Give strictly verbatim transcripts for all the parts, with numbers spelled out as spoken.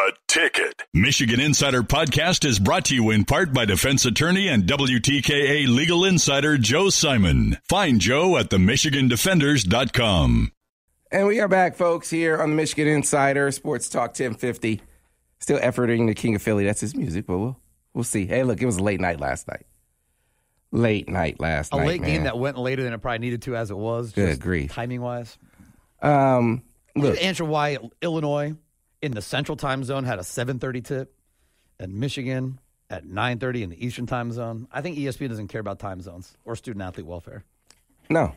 The Ticket. Michigan Insider Podcast is brought to you in part by defense attorney and W T K A legal insider Joe Simon. Find Joe at the michigan defenders dot com. And we are back, folks, here on the Michigan Insider Sports Talk ten fifty. Still efforting the King of Philly. That's his music, but we'll we'll see. Hey, look, it was a late night last night. Late night last a night, A late man. game that went later than it probably needed to as it was. Good just grief. Timing-wise. Um, look. To answer why Illinois in the Central Time Zone had a seven thirty tip and Michigan at nine thirty in the Eastern Time Zone. I think E S P N doesn't care about time zones or student-athlete welfare. No.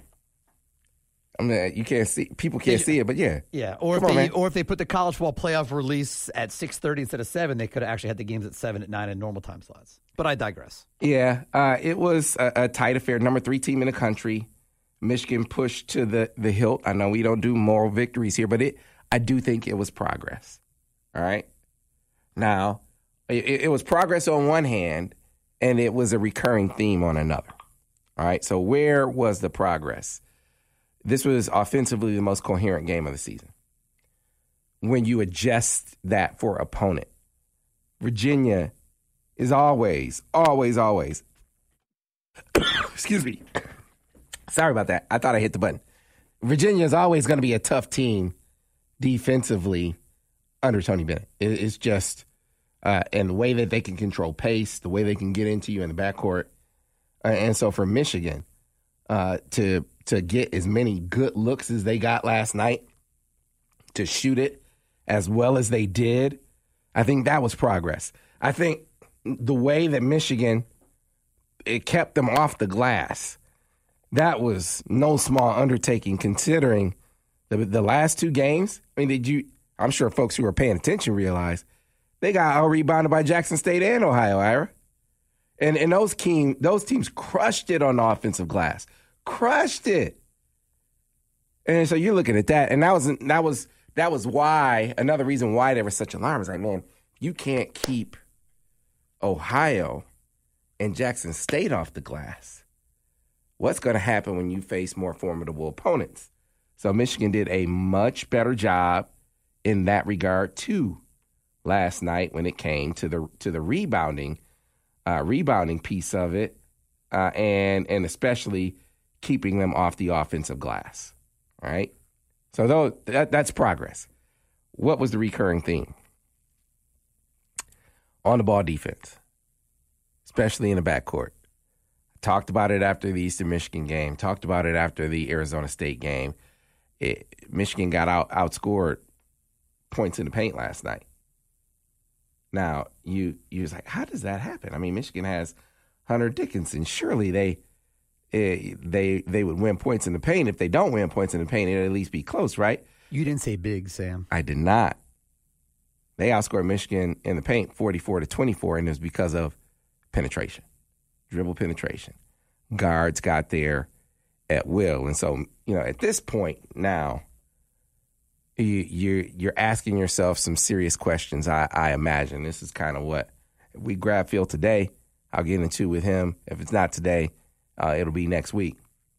I mean, you can't see, people can't Yeah. see it, but yeah. Yeah, or Come if on, they man. or if they put the college football playoff release at six thirty instead of seven, they could have actually had the games at seven, at nine in normal time slots. But I digress. Yeah, uh, it was a, a tight affair. Number three team in the country. Michigan pushed to the, the hilt. I know we don't do moral victories here, but it I do think it was progress. All right? Now, it, it was progress on one hand, and it was a recurring theme on another. All right? So where was the progress? This was offensively the most coherent game of the season. When you adjust that for opponent, Virginia is always, always, always, excuse me. Sorry about that. I thought I hit the button. Virginia is always going to be a tough team defensively under Tony Bennett. It, it's just, uh, and the way that they can control pace, the way they can get into you in the backcourt. Uh, and so for Michigan, uh, to to get as many good looks as they got last night, to shoot it as well as they did, I think that was progress. I think the way that Michigan, it kept them off the glass, that was no small undertaking considering the, the last two games. I mean, did you? I'm sure folks who are paying attention realize they got out-rebounded by Jackson State and Ohio, Ira. And and those team, those teams crushed it on the offensive glass. Crushed it. And so you're looking at that, and that was that was that was why another reason why there was such alarm is like, man, you can't keep Ohio and Jackson State off the glass. What's going to happen when you face more formidable opponents? So Michigan did a much better job in that regard too last night when it came to the to the rebounding uh, rebounding piece of it, uh, and and especially keeping them off the offensive glass. All right, so though that, that's progress. What was the recurring theme? On the ball defense, especially in the backcourt. Talked about it after the Eastern Michigan game. Talked about it after the Arizona State game. It, Michigan got out outscored points in the paint last night. Now, you you was like, how does that happen? I mean, Michigan has Hunter Dickinson. Surely they eh, they they would win points in the paint. If they don't win points in the paint, it'd at least be close, right? You didn't say big, Sam. I did not. They outscored Michigan in the paint forty-four to twenty-four, and it was because of penetration, dribble penetration. Guards got there at will. And so, you know, at this point now, you, you're, you're asking yourself some serious questions, I, I imagine. This is kind of what we grab Phil today. I'll get into with him. If it's not today, uh, it'll be next week.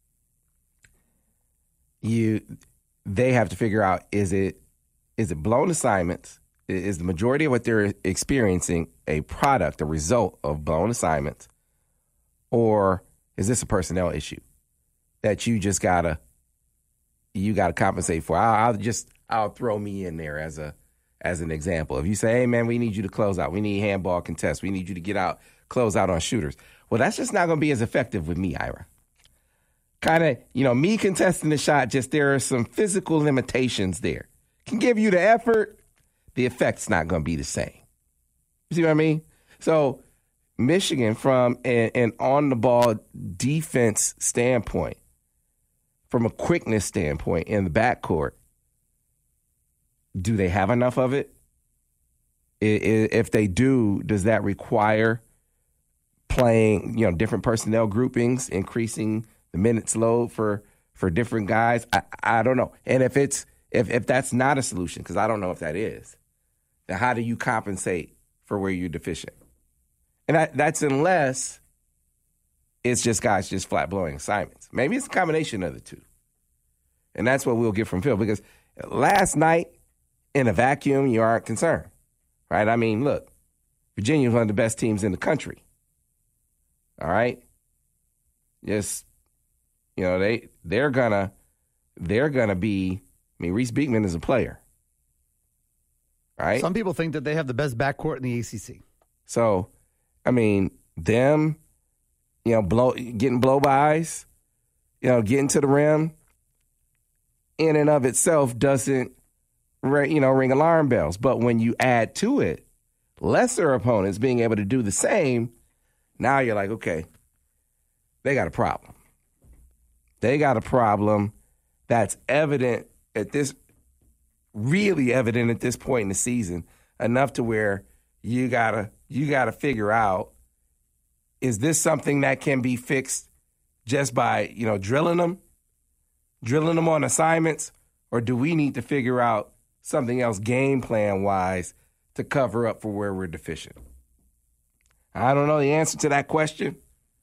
You, they have to figure out, is it is it blown assignments? Is the majority of what they're experiencing a product, a result of blown assignments? Or is this a personnel issue that you just gotta you gotta compensate for? I'll, I'll just I'll throw me in there as a as an example. If you say, hey man, we need you to close out, we need handball contests, we need you to get out, close out on shooters. Well, that's just not gonna be as effective with me, Ira. Kind of, you know, me contesting the shot, just there are some physical limitations there. Can give you the effort, the effect's not gonna be the same. You see what I mean? So Michigan, from an, an on-the-ball defense standpoint, from a quickness standpoint in the backcourt, do they have enough of it? If they do, does that require playing, you know, different personnel groupings, increasing the minutes load for, for different guys? I, I don't know. And if it's if if that's not a solution, because I don't know if that is, then how do you compensate for where you're deficient? And that, that's unless it's just guys just flat blowing assignments. Maybe it's a combination of the two. And that's what we'll get from Phil, because last night in a vacuum, you aren't concerned. right? I mean, look, Virginia is one of the best teams in the country. All right? Just, you know, they, they're gonna, they're gonna be, I mean, Reese Beekman is a player. Right? Some people think that they have the best backcourt in the A C C. So, I mean, them, you know, blow, getting blow-bys, you know, getting to the rim, in and of itself doesn't, you know, ring alarm bells. But when you add to it lesser opponents being able to do the same, now you're like, okay, they got a problem. They got a problem that's evident at this, really evident at this point in the season, enough to where you gotta you gotta figure out, is this something that can be fixed just by, you know, drilling them, drilling them on assignments, or do we need to figure out something else game plan wise to cover up for where we're deficient? I don't know the answer to that question.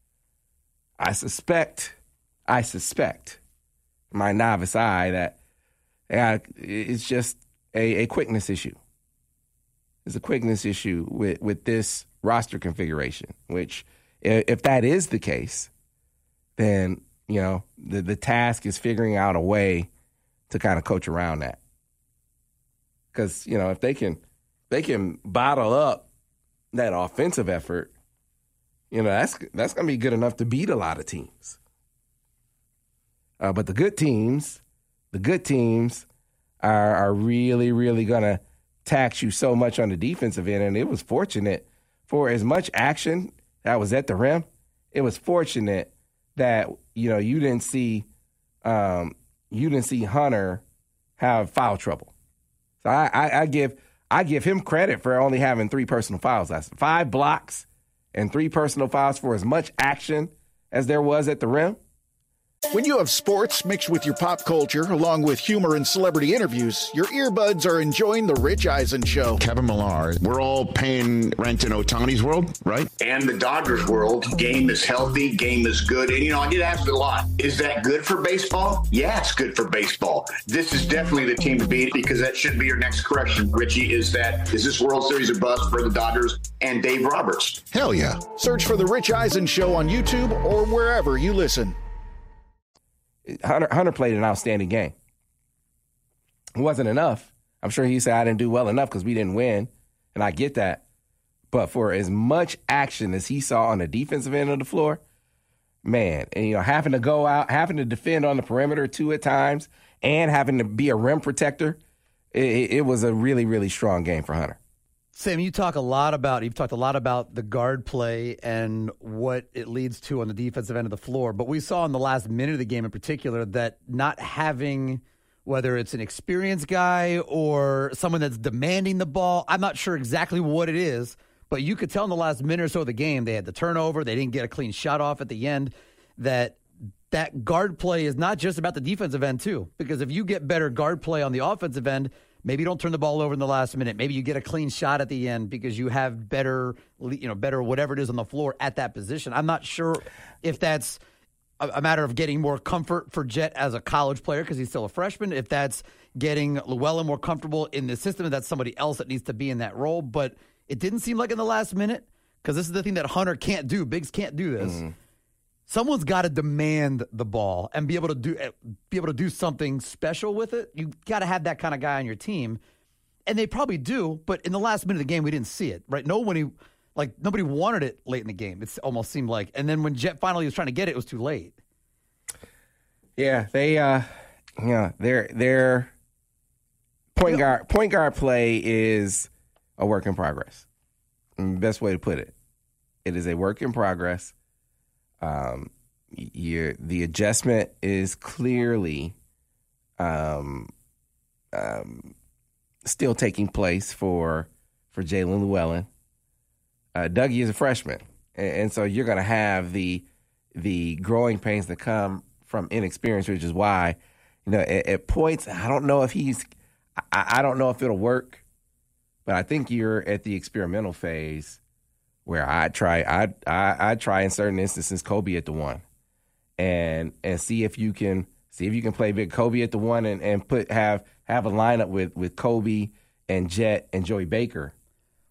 I suspect, I suspect, my novice eye, that yeah, it's just a, a quickness issue. It's a quickness issue with, with this roster configuration, which if that is the case, then, you know, the, the task is figuring out a way to kind of coach around that. Because, you know, if they can they can bottle up that offensive effort, you know, that's that's going to be good enough to beat a lot of teams. Uh, but the good teams, the good teams are, are really, really going to tax you so much on the defensive end. And it was fortunate for as much action that was at the rim. It was fortunate that, you know, you didn't see um, you didn't see Hunter have foul trouble. So I, I, I give I give him credit for only having three personal fouls last five blocks and three personal fouls for as much action as there was at the rim. When you have sports mixed with your pop culture, along with humor and celebrity interviews, your earbuds are enjoying The Rich Eisen Show. Kevin Millar, we're all paying rent in Ohtani's world, right? And the Dodgers world. Game is healthy, game is good. And, you know, I get asked a lot, is that good for baseball? Yeah, it's good for baseball. This is definitely the team to beat, because that should be your next correction, Richie, is that, is this World Series a bust for the Dodgers and Dave Roberts? Hell yeah. Search for The Rich Eisen Show on YouTube or wherever you listen. Hunter, Hunter played an outstanding game. It wasn't enough. I'm sure he said I didn't do well enough because we didn't win, and I get that. But for as much action as he saw on the defensive end of the floor, man, and you know, having to go out, having to defend on the perimeter too at times, and having to be a rim protector, it, it was a really, really strong game for Hunter. Sam, you talk a lot about you've talked a lot about the guard play and what it leads to on the defensive end of the floor. But we saw in the last minute of the game in particular that not having, whether it's an experienced guy or someone that's demanding the ball, I'm not sure exactly what it is, but you could tell in the last minute or so of the game, they had the turnover, they didn't get a clean shot off at the end, that that guard play is not just about the defensive end too. Because if you get better guard play on the offensive end, maybe you don't turn the ball over in the last minute. Maybe you get a clean shot at the end because you have better, you know, better whatever it is on the floor at that position. I'm not sure if that's a, a matter of getting more comfort for Jet as a college player because he's still a freshman. If that's getting Llewellyn more comfortable in the system, that's somebody else that needs to be in that role. But it didn't seem like in the last minute, because this is the thing that Hunter can't do. Biggs can't do this. Mm-hmm. Someone's got to demand the ball and be able to do be able to do something special with it. You got to have that kind of guy on your team, and they probably do. But in the last minute of the game, we didn't see it. Right? Nobody, like nobody wanted it late in the game. It almost seemed like. And then when Jet finally was trying to get it, it was too late. Yeah, they, uh, yeah, their their point guard point guard play is a work in progress. Best way to put it, it is a work in progress. Um, you're, the adjustment is clearly um, um, still taking place for for Jalen Llewellyn. Uh, Dougie is a freshman, and, and so you're going to have the the growing pains that come from inexperience, which is why, you know, at, at points I don't know if he's I, I don't know if it'll work, but I think you're at the experimental phase. Where I try, I I I try in certain instances Kobe at the one, and and see if you can see if you can play big Kobe at the one and, and put have have a lineup with, with Kobe and Jet and Joey Baker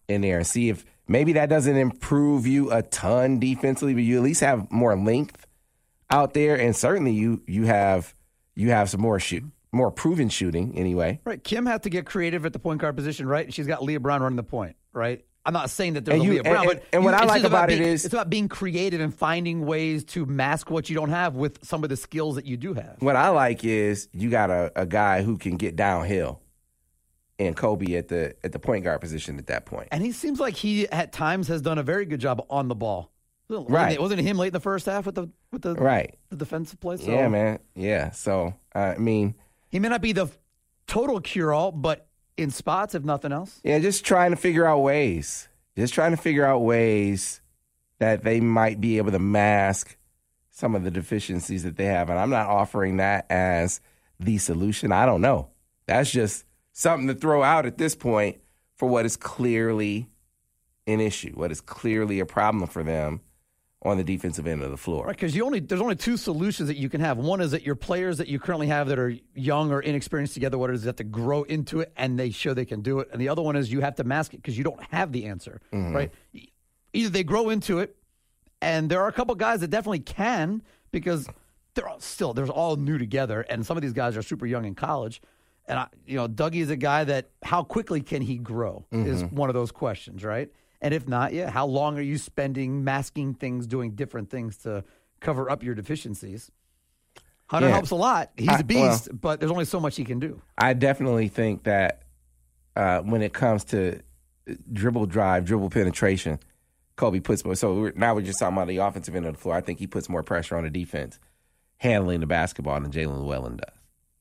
in there and see if maybe that doesn't improve you a ton defensively, but you at least have more length out there, and certainly you you have you have some more shoot more proven shooting anyway. Right. Kim had to get creative at the point guard position, right? She's got Leah Brown running the point, right? I'm not saying that there's And a you- Leah Brown, and- but and- and what you- I it's like just about it being, is- it's about being creative and finding ways to mask what you don't have with some of the skills that you do have. What I like is you got a, a guy who can get downhill, and Kobe at the at the point guard position at that point. And he seems like he at times has done a very good job on the ball. Wasn't it- Right. Wasn't it him late in the first half with the with the, Right. the defensive play? So Yeah, man. Yeah. So uh, I mean, He may not be the total cure-all, but in spots, if nothing else. yeah, just trying to figure out ways. Just trying to figure out ways that they might be able to mask some of the deficiencies that they have. And I'm not offering that as the solution. I don't know. That's just something to throw out at this point for what is clearly an issue, what is clearly a problem for them on the defensive end of the floor. Right, because you only there's only two solutions that you can have. One is that your players that you currently have that are young or inexperienced together, what is it, have to grow into it and they show they can do it. And the other one is you have to mask it because you don't have the answer, Mm-hmm. right? Either they grow into it, and there are a couple guys that definitely can because they're all still there's all new together, and some of these guys are super young in college. And I, you know, Dougie is a guy that how quickly can he grow is one of those questions, right? And if not, yeah, how long are you spending masking things, doing different things to cover up your deficiencies? Hunter Yeah. helps a lot. He's I- a beast, but there's only so much he can do. I definitely think that uh, when it comes to dribble drive, dribble penetration, Kobe puts more. So we're, now we're just talking about the offensive end of the floor. I think he puts more pressure on the defense handling the basketball than Jalen Llewellyn does.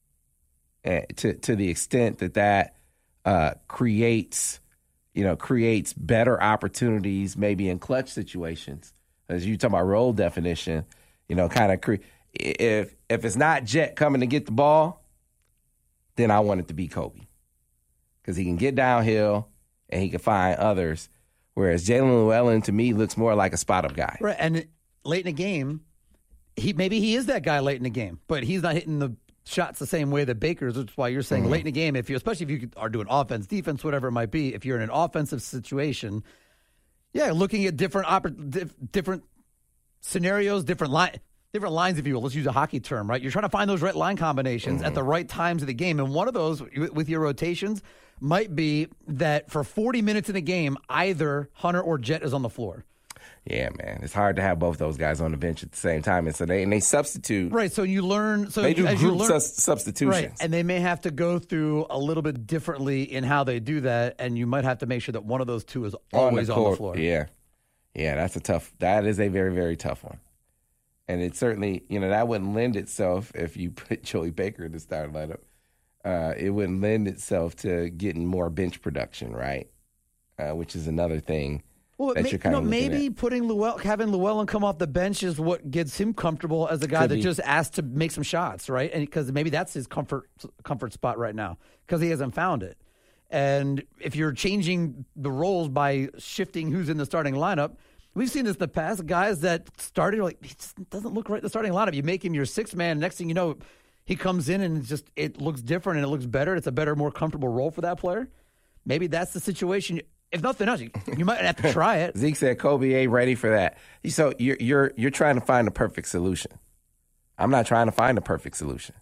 And to to the extent that that uh, creates, you know, creates better opportunities, maybe in clutch situations, as you talk about role definition, you know, kind of cre- if if it's not Jet coming to get the ball, then I want it to be Kobe because he can get downhill and he can find others. Whereas Jalen Llewellyn to me looks more like a spot up guy. Right, and late in the game, he maybe he is that guy late in the game, but he's not hitting the shots the same way that Baker's, which is why you're saying Mm-hmm. late in the game, if you, especially if you are doing offense, defense, whatever it might be, if you're in an offensive situation, yeah, looking at different oppor- dif- different scenarios, different line, different lines, if you will. Let's use a hockey term, right? You're trying to find those right line combinations Mm-hmm. at the right times of the game, and one of those with your rotations might be that for forty minutes in the game, either Hunter or Jet is on the floor. Yeah, man, it's hard to have both those guys on the bench at the same time, and so they and they substitute. Right, so you learn. So They do as you group learn, sus- substitutions. right, and they may have to go through a little bit differently in how they do that, and you might have to make sure that one of those two is always on the, court. floor. Yeah, yeah, that's a tough. That is a very very tough one, and it certainly you know that wouldn't lend itself if you put Joey Baker in the starting lineup. Uh, it wouldn't lend itself to getting more bench production, right? Uh, which is another thing. Well, that may, you're kind you of know, looking maybe at. putting Llewellyn, having Llewellyn come off the bench is what gets him comfortable as a guy Could that be. just asked to make some shots, right? And because maybe that's his comfort comfort spot right now because he hasn't found it. And if you're changing the roles by shifting who's in the starting lineup, we've seen this in the past. Guys that started like he just doesn't look right in the starting lineup. You make him your sixth man. Next thing you know, he comes in and it's just it looks different and it looks better. It's a better, more comfortable role for that player. Maybe that's the situation. If nothing else, you, you might have to try it. Zeke said Kobe ain't ready for that. So you're you're you're trying to find the perfect solution. I'm not trying to find the perfect solution.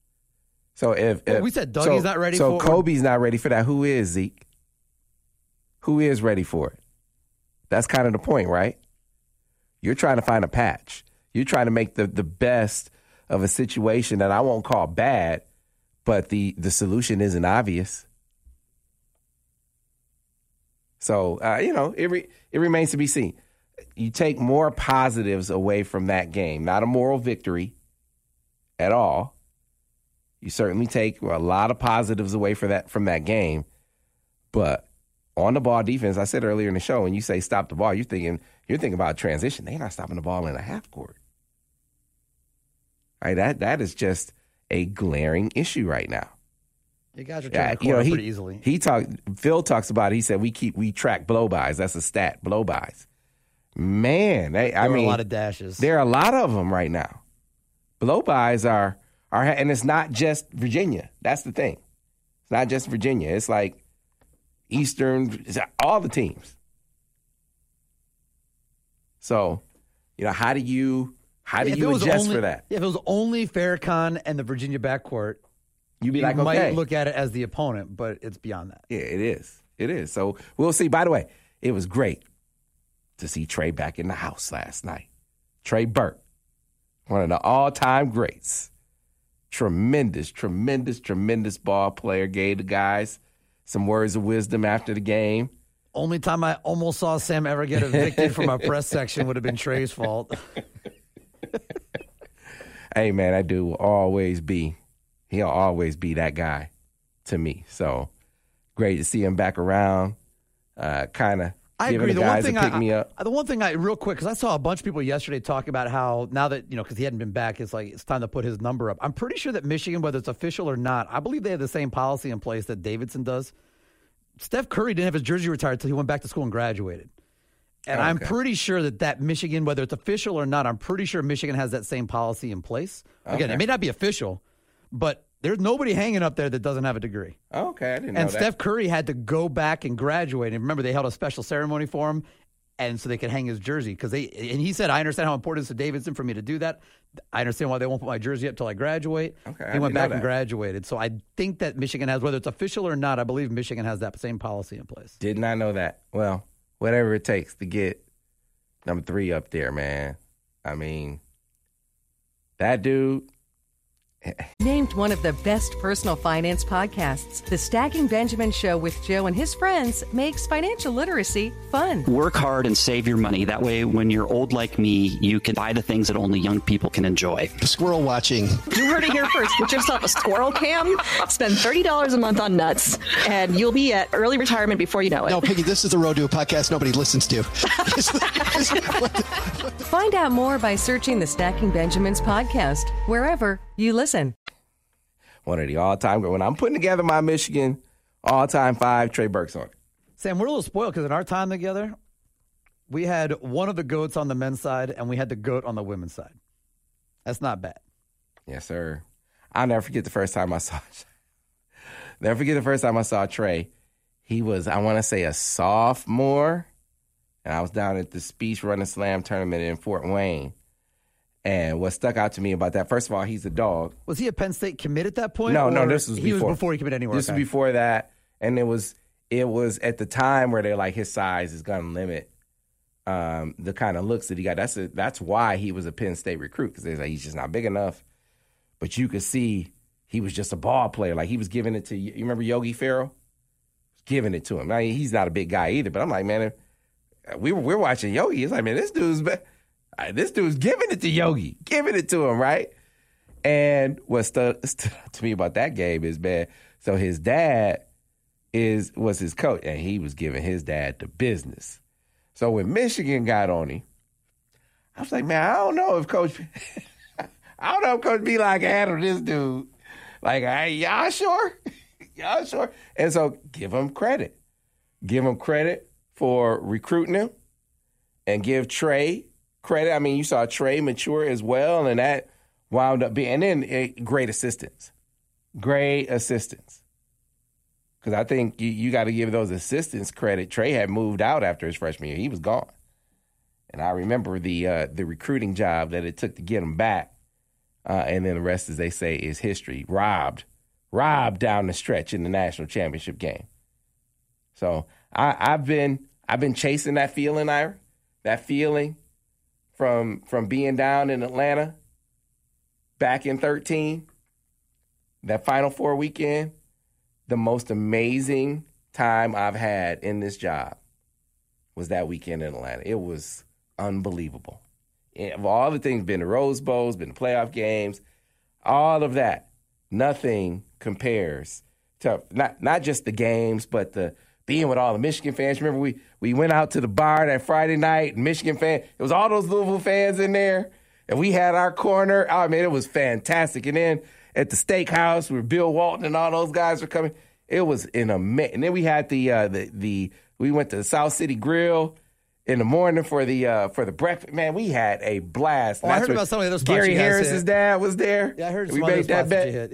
So if, Well, if we said Dougie's so, not ready so for- Kobe's not ready for that. Who is Zeke? Who is ready for it? That's kind of the point, right? You're trying to find a patch. You're trying to make the, the best of a situation that I won't call bad, but the, the solution isn't obvious. So, uh, you know, it, re- it remains to be seen. You take more positives away from that game, not a moral victory at all. You certainly take a lot of positives away for that from that game. But on the ball defense, I said earlier in the show, when you say stop the ball, you're thinking you're thinking about transition. They're not stopping the ball in a half court. Right? That that is just a glaring issue right now. You guys are Yeah, turning the you know, corner he, pretty easily. He talked. Phil talks about it. He said we keep we track blow-bys. That's a stat, blow-bys. Man, they, I There were mean, a lot of dashes. there are a lot of them right now. Blow-bys are are, and it's not just Virginia. That's the thing. It's not just Virginia. It's like, Eastern, all the teams. So, you know, how do you how do Yeah, you adjust only, for that? Yeah, if it was only Farrakhan and the Virginia backcourt, You'd be you like, might okay. look at it as the opponent, but it's beyond that. Yeah, it is. It is. So we'll see. By the way, it was great to see Trey back in the house last night. Trey Burke, one of the all-time greats. Tremendous, tremendous, tremendous ball player. Gave the guys some words of wisdom after the game. Only time I almost saw Sam ever get evicted from our press section would have been Trey's fault. Hey, man, that dude will always be, he'll always be that guy to me. So great to see him back around, uh, kind of I giving agree. the The one guys thing a pick I, me up. I, the one thing I real quick, because I saw a bunch of people yesterday talk about how now that, you know, because he hadn't been back, it's like it's time to put his number up. I'm pretty sure that Michigan, whether it's official or not, I believe they have the same policy in place that Davidson does. Steph Curry didn't have his jersey retired until he went back to school and graduated. And Okay. I'm pretty sure that that Michigan, whether it's official or not, I'm pretty sure Michigan has that same policy in place. Again, Okay. it may not be official, but there's nobody hanging up there that doesn't have a degree. Okay, I didn't know And that. Steph Curry had to go back and graduate. And remember, they held a special ceremony for him, and so they could hang his jersey. Because they and he said, "I understand how important it is to Davidson for me to do that. I understand why they won't put my jersey up till I graduate." Okay, I he didn't went know back that. and graduated. So I think that Michigan has, whether it's official or not, I believe Michigan has that same policy in place. Did not know that. Well, whatever it takes to get number three up there, man. I mean, that dude. Named one of the best personal finance podcasts, The Stacking Benjamin Show with Joe and his friends makes financial literacy fun. Work hard and save your money. That way, when you're old like me, you can buy the things that only young people can enjoy. Squirrel watching. You heard it here first. Get yourself a squirrel cam, spend thirty dollars a month on nuts, and you'll be at early retirement before you know it. No, Piggy, this is the road to a podcast nobody listens to. Find out more by searching The Stacking Benjamins podcast, wherever you listen. One of the all-time, when I'm putting together my Michigan all-time five, Trey Burke's on it. Sam, we're a little spoiled because in our time together, we had one of the GOATs on the men's side and we had the GOAT on the women's side. That's not bad. Yes, sir. I'll never forget the first time I saw Never forget the first time I saw Trey. He was, I want to say, a sophomore, and I was down at the Speech Running Slam tournament in Fort Wayne. And what stuck out to me about that, first of all, he's a dog. Was he a Penn State commit at that point? No, no, or this was he before. was before he committed anywhere. This okay. was before that, and it was it was at the time where they're like his size is going to limit um, the kind of looks that he got. That's a, that's why he was a Penn State recruit, because they're like he's just not big enough. But you could see he was just a ball player. Like he was giving it to you. You remember Yogi Ferrell? Giving it to him. I mean, he's not a big guy either, but I'm like, man, if we were we're watching Yogi. It's like, man, this dude's this dude's giving it to Yogi, giving it to him, right? And what stood, stood out to me about that game is, man, so his dad is was his coach, and he was giving his dad the business. So when Michigan got on him, I was like, man, I don't know if Coach, I don't know if Coach B like handle this dude. Like, hey, y'all sure? Y'all sure? And so give him credit. Give him credit for recruiting him, and give Trey credit. I mean, you saw Trey mature as well, and that wound up being, and then eh, great assistance. Great assistance. Because I think you, you got to give those assistants credit. Trey had moved out after his freshman year. He was gone. And I remember the uh, the recruiting job that it took to get him back. Uh, and then the rest, as they say, is history. Robbed. Robbed down the stretch in the national championship game. So I, I've been I've been chasing that feeling, Ira. That feeling from from being down in Atlanta back in thirteen. That Final Four weekend. The most amazing time I've had in this job was that weekend in Atlanta. It was unbelievable. And of all the things, been the Rose Bowls, been the playoff games, all of that, nothing compares to not not just the games, but the being with all the Michigan fans. Remember, we we went out to the bar that Friday night, and Michigan fans, it was all those Louisville fans in there, and we had our corner. I mean, it was fantastic. And then at the steakhouse where Bill Walton and all those guys were coming, it was an amazing. And then we had the uh, the the we went to the South City Grill in the morning for the uh, for the breakfast. Man, we had a blast. Oh, I heard about some of the other spots Gary you guys Harris's hit. dad was there. Yeah, I heard we some other made that spots that bet. you hit. Yeah,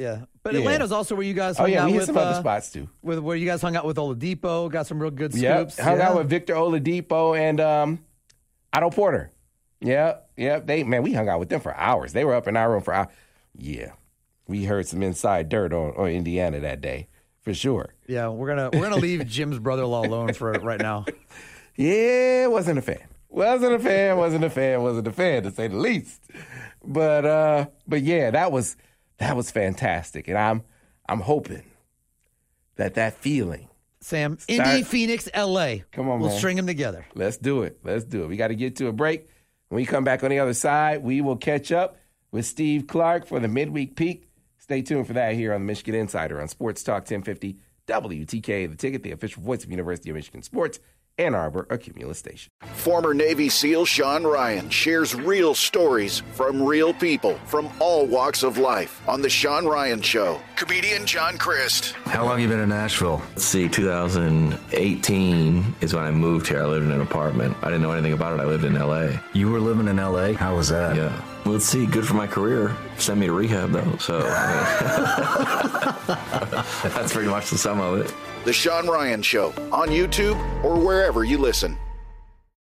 But yeah. Atlanta's also where you guys hung oh, yeah, out we hit with. some uh, other spots, too. With where you guys hung out with Oladipo, got some real good Yep. scoops. Hung yeah. out with Victor Oladipo and um, Otto Porter. Yep, yep. They man, we hung out with them for hours. They were up in our room for hours. Yeah, we heard some inside dirt on, on Indiana that day, for sure. Yeah, we're gonna we're gonna leave Jim's brother-in-law alone for right now. Yeah, wasn't a fan. Wasn't a fan. Wasn't a fan. Wasn't a fan, to say the least. But uh, but yeah, that was that was fantastic, and I'm I'm hoping that that feeling. Sam, Start, Indy, Phoenix, L A. Come on, we'll man. string them together. Let's do it. Let's do it. We got to get to a break. When we come back on the other side, we will catch up with Steve Clark for the midweek peak. Stay tuned for that here on the Michigan Insider on Sports Talk ten fifty W T K A, The Ticket, the official voice of University of Michigan Sports, Ann Arbor, a Cumulus station. Former Navy SEAL Sean Ryan shares real stories from real people from all walks of life on The Sean Ryan Show. Comedian John Christ. How long have you been in Nashville? Let's see, two thousand eighteen is when I moved here. I lived in an apartment. I didn't know anything about it. I lived in L A. You were living in L A? How was that? Yeah. Well, let's see, good for my career. Send me to rehab, though, so I mean, that's pretty much the sum of it. The Sean Ryan Show on YouTube or wherever you listen.